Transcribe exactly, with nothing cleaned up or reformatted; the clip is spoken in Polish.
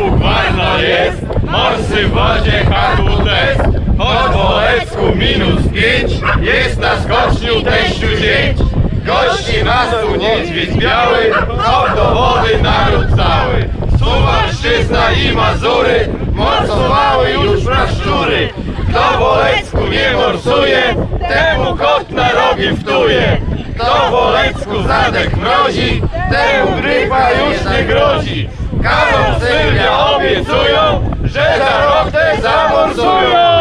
gwarno jest, morsy w wodzie hadłu test. Choć w Wolecku minus pięć, jest na skoczni teściu dzień. Gości nas tu niedźwiedź biały, choć do wody naród cały. Suwalszczyzna i Mazury morsowały już praszczury. Kto w Wolecku nie morsuje, temu kot na rogi wtuje. Kto w Wolecku zadek mrozi, temu grypa już nie grozi. Karol, Sylwia obiecują, że za rok też zamorsują.